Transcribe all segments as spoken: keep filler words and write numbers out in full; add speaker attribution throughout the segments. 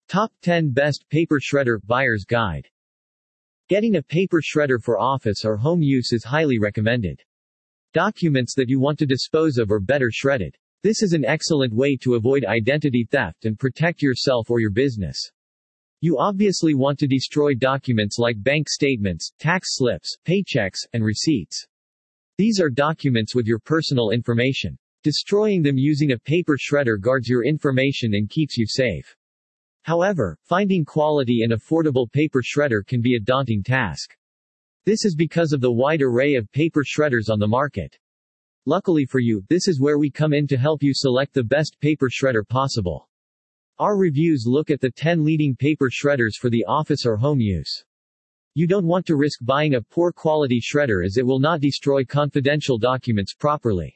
Speaker 1: Top ten Best Paper Shredder Buyer's Guide. Getting a paper shredder for office or home use is highly recommended. Documents that you want to dispose of are better shredded. This is an excellent way to avoid identity theft and protect yourself or your business. You obviously want to destroy documents like bank statements, tax slips, paychecks, and receipts. These are documents with your personal information. Destroying them using a paper shredder guards your information and keeps you safe. However, finding quality and affordable paper shredder can be a daunting task. This is because of the wide array of paper shredders on the market. Luckily for you, this is where we come in to help you select the best paper shredder possible. Our reviews look at the ten leading paper shredders for the office or home use. You don't want to risk buying a poor quality shredder as it will not destroy confidential documents properly.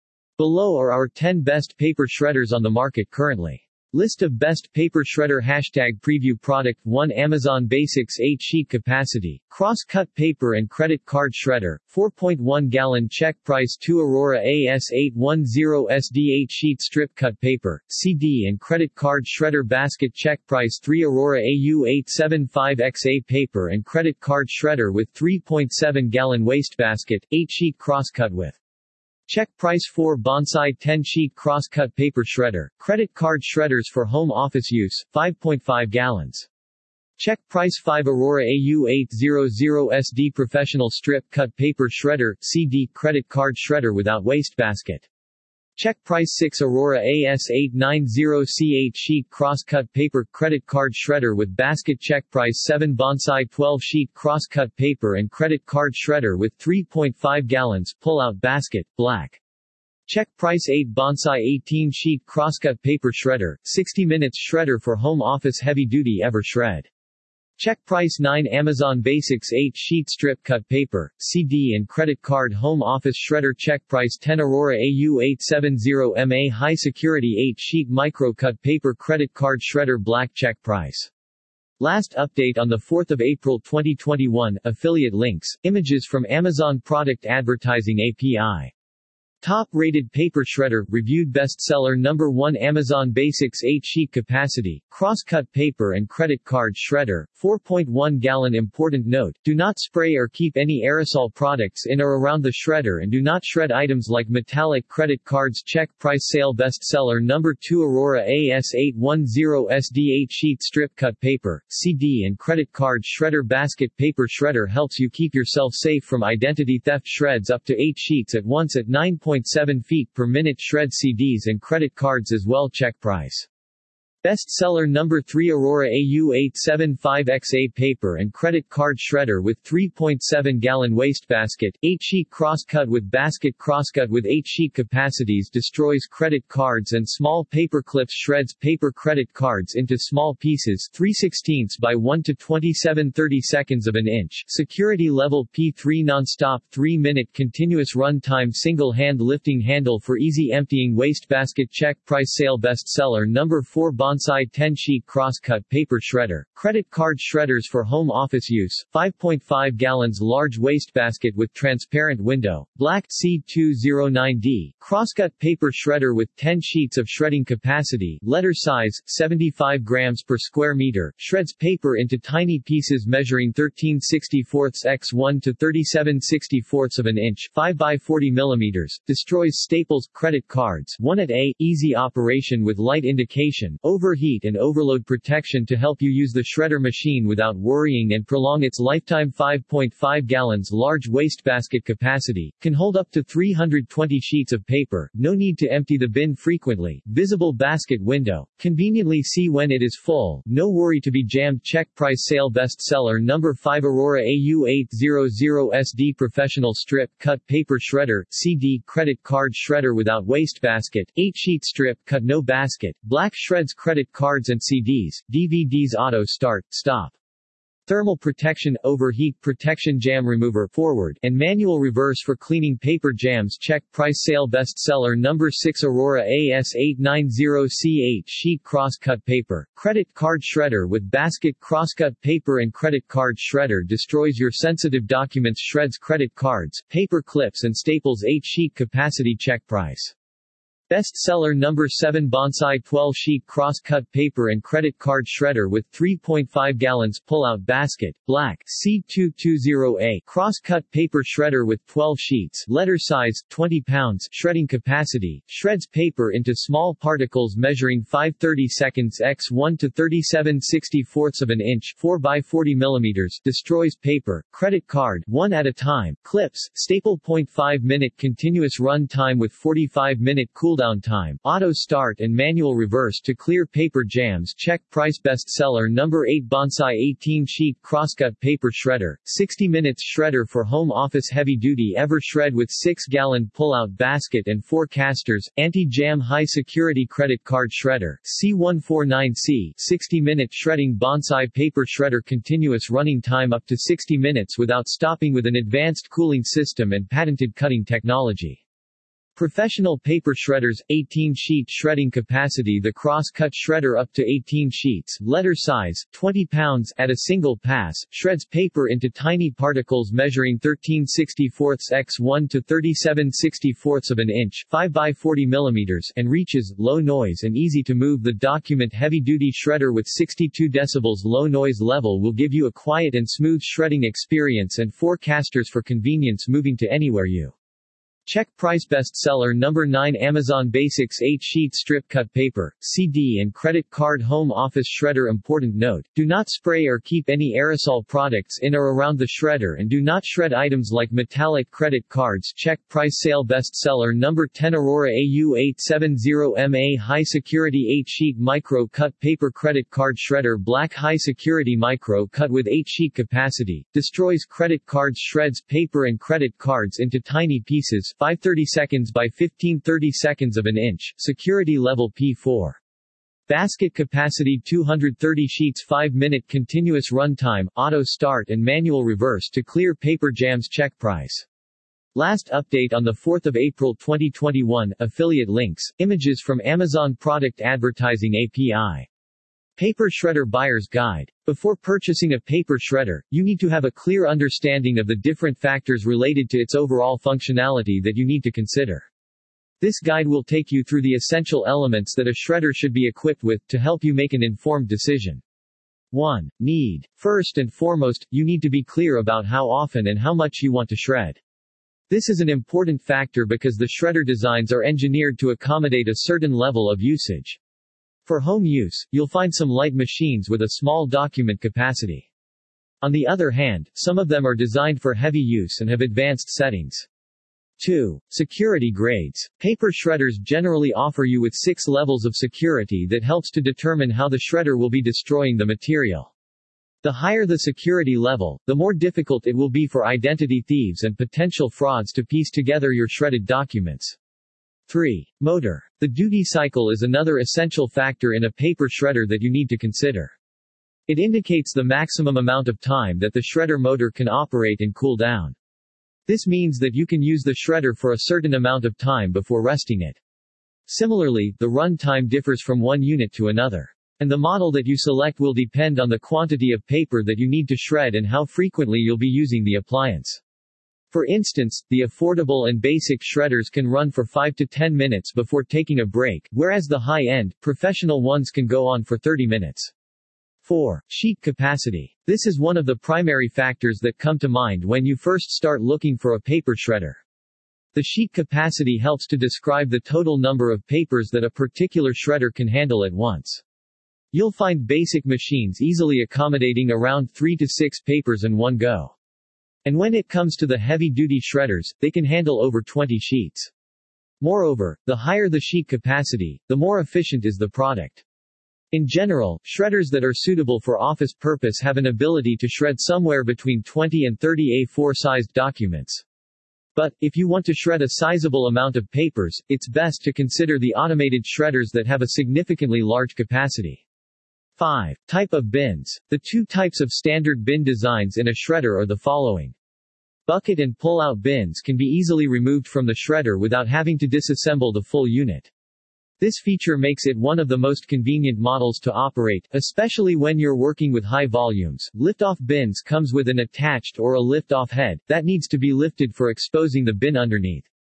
Speaker 1: Below are our ten best paper shredders on the market currently. List of best paper shredder. Hashtag preview. Product one. Amazon Basics eight sheet capacity, cross-cut paper and credit card shredder, four point one gallon. Check price two. Aurora A S eight ten S D eight sheet strip cut paper, C D and credit card shredder basket. Check price three. Aurora A U eight seventy-five X A paper and credit card shredder with three point seven gallon wastebasket, eight sheet cross-cut with. Check price four. Bonsai ten sheet cross-cut paper shredder, credit card shredders for home office use, five point five gallons. Check price five. Aurora A U eight hundred S D professional strip cut paper shredder, C D credit card shredder without wastebasket. Check price six. Aurora A S eight ninety C eight sheet cross-cut paper credit card shredder with basket. Check price seven. Bonsai twelve sheet cross-cut paper and credit card shredder with three point five gallons pull-out basket, black. Check price eight. Bonsai eighteen sheet cross-cut paper shredder, sixty minutes shredder for home office heavy-duty ever shred. Check price nine. Amazon Basics eight sheet strip cut paper, C D and credit card home office shredder. Check price ten. Aurora A U eight seventy M A high security eight sheet micro cut paper credit card shredder, black. Check price. Last update on the fourth of April twenty twenty-one. Affiliate links, images from Amazon Product Advertising A P I. Top rated paper shredder, reviewed bestseller number one. Amazon Basics eight sheet capacity, cross-cut paper and credit card shredder, four point one gallon. Important note, do not spray or keep any aerosol products in or around the shredder and do not shred items like metallic credit cards. Check price. Sale bestseller number two. Aurora A S eight ten S D eight sheet strip cut paper, C D and credit card shredder basket. Paper shredder helps you keep yourself safe from identity theft. Shreds up to eight sheets at once at nine point seven feet per minute. Shred C Ds and credit cards as well. Check price. Bestseller number three. Aurora A U eight seventy-five X A paper and credit card shredder with three point seven gallon wastebasket, eight sheet cross-cut with basket. Crosscut with eight sheet capacities destroys credit cards and small paper clips. Shreds paper credit cards into small pieces three sixteenths by one to twenty-seven thirty seconds of an inch. Security level P three non-stop three minute continuous run time. Single hand lifting handle for easy emptying. Wastebasket. Check price. Sale bestseller number four. Bonsai ten sheet cross-cut paper shredder, credit card shredders for home office use, five point five gallons. Large wastebasket with transparent window, black. C two oh nine D, crosscut paper shredder with ten sheets of shredding capacity, letter size, seventy-five grams per square meter, shreds paper into tiny pieces measuring thirteen sixty-fourths by one to thirty-seven sixty-fourths of an inch, five by forty millimeters, destroys staples. Credit cards, one at A, easy operation with light indication, overheat and overload protection to help you use the shredder machine without worrying and prolong its lifetime. Five point five gallons. Large wastebasket capacity, can hold up to three hundred twenty sheets of paper, no need to empty the bin frequently, visible basket window, conveniently see when it is full, no worry to be jammed. Check price. Sale bestseller number five. Aurora A U eight hundred S D professional strip cut paper shredder, C D credit card shredder without wastebasket, eight sheet strip cut no basket, black. Shreds credit cards and C Ds, D V Ds. Auto start, stop. Thermal protection, overheat protection. Jam remover forward and manual reverse for cleaning paper jams. Check price. Sale bestseller number six. Aurora A S eight ninety C eight sheet cross-cut paper, credit card shredder with basket. Crosscut paper and credit card shredder destroys your sensitive documents. Shreds credit cards, paper clips and staples. eight sheet capacity. Check price. Bestseller number seven Bonsai twelve sheet cross-cut paper and credit card shredder with three point five gallons pull-out basket, black, C two twenty A cross-cut paper shredder with twelve sheets, letter size, twenty pounds, shredding capacity, shreds paper into small particles measuring five thirty seconds by one to thirty-seven sixty-fourths of an inch, four by forty millimeters, destroys paper, credit card, one at a time, clips, staple point five minute continuous run time with forty-five minute cool cooldown time, auto start and manual reverse to clear paper jams. Check price. Bestseller number eight Bonsai eighteen sheet crosscut paper shredder, sixty minutes shredder for home office. Heavy duty ever shred with six gallon pull-out basket and four casters, anti-jam high security credit card shredder, C one forty-nine C, sixty minute shredding. Bonsai paper shredder, continuous running time up to sixty minutes without stopping with an advanced cooling system and patented cutting technology. Professional paper shredders, eighteen sheet shredding capacity. The cross-cut shredder up to eighteen sheets, letter size, twenty pounds, at a single pass, shreds paper into tiny particles measuring thirteen sixty-fourths by one to thirty-seven sixty-fourths of an inch, five by forty millimeters, and reaches, low noise and easy to move. The document heavy-duty shredder with sixty-two decibels low noise level will give you a quiet and smooth shredding experience and four casters for convenience moving to anywhere you check price. Bestseller number nine Amazon Basics eight sheet strip cut paper, C D and credit card home office shredder. Important note: do not spray or keep any aerosol products in or around the shredder and do not shred items like metallic credit cards. Check price. Sale. Bestseller number ten Aurora A U eight seventy M A high security eight sheet micro cut paper credit card shredder, black, high security micro cut with eight sheet capacity, destroys credit cards, shreds paper and credit cards into tiny pieces, five thirty seconds by fifteen thirty seconds of an inch, security level P four. Basket capacity two hundred thirty sheets, five minute continuous run time, auto start and manual reverse to clear paper jams. Check price. Last update on the fourth of April twenty twenty-one. Affiliate links, images from Amazon Product Advertising A P I. Paper Shredder Buyer's Guide. Before purchasing a paper shredder, you need to have a clear understanding of the different factors related to its overall functionality that you need to consider. This guide will take you through the essential elements that a shredder should be equipped with, to help you make an informed decision. one. Need. First and foremost, you need to be clear about how often and how much you want to shred. This is an important factor because the shredder designs are engineered to accommodate a certain level of usage. For home use, you'll find some light machines with a small document capacity. On the other hand, some of them are designed for heavy use and have advanced settings. two. Security grades. Paper shredders generally offer you with six levels of security that helps to determine how the shredder will be destroying the material. The higher the security level, the more difficult it will be for identity thieves and potential frauds to piece together your shredded documents. three. Motor. The duty cycle is another essential factor in a paper shredder that you need to consider. It indicates the maximum amount of time that the shredder motor can operate and cool down. This means that you can use the shredder for a certain amount of time before resting it. Similarly, the run time differs from one unit to another. And the model that you select will depend on the quantity of paper that you need to shred and how frequently you'll be using the appliance. For instance, the affordable and basic shredders can run for five to ten minutes before taking a break, whereas the high-end, professional ones can go on for thirty minutes. four. Sheet capacity. This is one of the primary factors that come to mind when you first start looking for a paper shredder. The sheet capacity helps to describe the total number of papers that a particular shredder can handle at once. You'll find basic machines easily accommodating around three to six papers in one go. And when it comes to the heavy-duty shredders, they can handle over twenty sheets. Moreover, the higher the sheet capacity, the more efficient is the product. In general, shredders that are suitable for office purpose have an ability to shred somewhere between twenty and thirty A four sized documents. But, if you want to shred a sizable amount of papers, it's best to consider the automated shredders that have a significantly large capacity. five. Type of bins. The two types of standard bin designs in a shredder are the following. Bucket and pull-out bins can be easily removed from the shredder without having to disassemble the full unit. This feature makes it one of the most convenient models to operate, especially when you're working with high volumes. Lift-off bins comes with an attached or a lift-off head that needs to be lifted for exposing the bin underneath.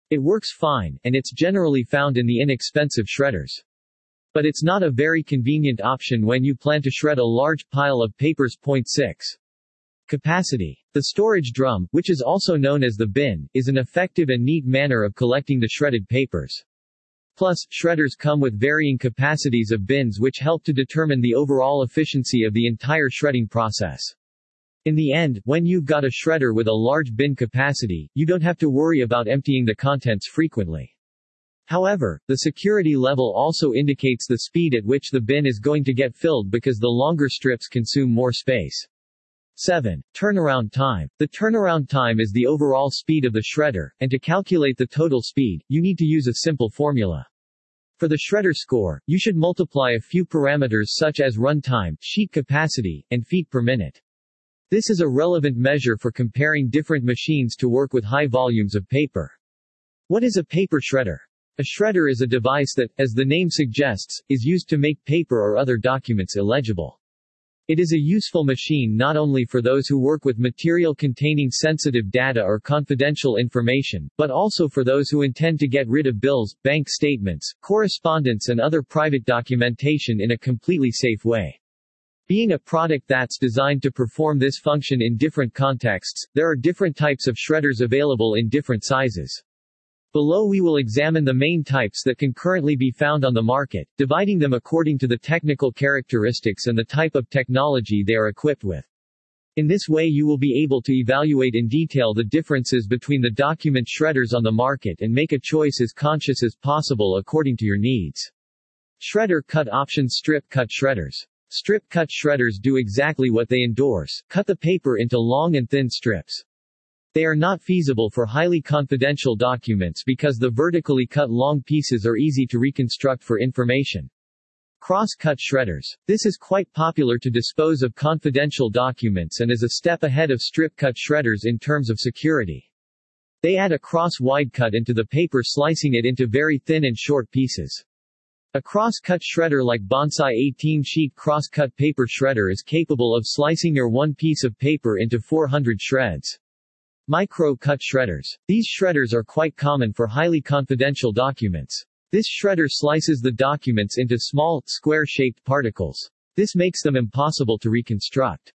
Speaker 1: It works fine, and it's generally found in the inexpensive shredders. But it's not a very convenient option when you plan to shred a large pile of papers. Point six. Capacity. The storage drum, which is also known as the bin, is an effective and neat manner of collecting the shredded papers. Plus, shredders come with varying capacities of bins which help to determine the overall efficiency of the entire shredding process. In the end, when you've got a shredder with a large bin capacity, you don't have to worry about emptying the contents frequently. However, the security level also indicates the speed at which the bin is going to get filled because the longer strips consume more space. seven. Turnaround time. The turnaround time is the overall speed of the shredder, and to calculate the total speed, you need to use a simple formula. For the shredder score, you should multiply a few parameters such as run time, sheet capacity, and feet per minute. This is a relevant measure for comparing different machines to work with high volumes of paper. What is a paper shredder? A shredder is a device that, as the name suggests, is used to make paper or other documents illegible. It is a useful machine not only for those who work with material containing sensitive data or confidential information, but also for those who intend to get rid of bills, bank statements, correspondence and other private documentation in a completely safe way. Being a product that's designed to perform this function in different contexts, there are different types of shredders available in different sizes. Below we will examine the main types that can currently be found on the market, dividing them according to the technical characteristics and the type of technology they are equipped with. In this way you will be able to evaluate in detail the differences between the document shredders on the market and make a choice as conscious as possible according to your needs. Shredder cut options. Strip cut shredders. Strip cut shredders do exactly what they endorse, cut the paper into long and thin strips. They are not feasible for highly confidential documents because the vertically cut long pieces are easy to reconstruct for information. Cross-cut shredders. This is quite popular to dispose of confidential documents and is a step ahead of strip-cut shredders in terms of security. They add a cross-wide cut into the paper, slicing it into very thin and short pieces. A cross-cut shredder like Bonsai eighteen-sheet cross-cut paper shredder is capable of slicing your one piece of paper into four hundred shreds. Micro-cut shredders. These shredders are quite common for highly confidential documents. This shredder slices the documents into small, square-shaped particles. This makes them impossible to reconstruct.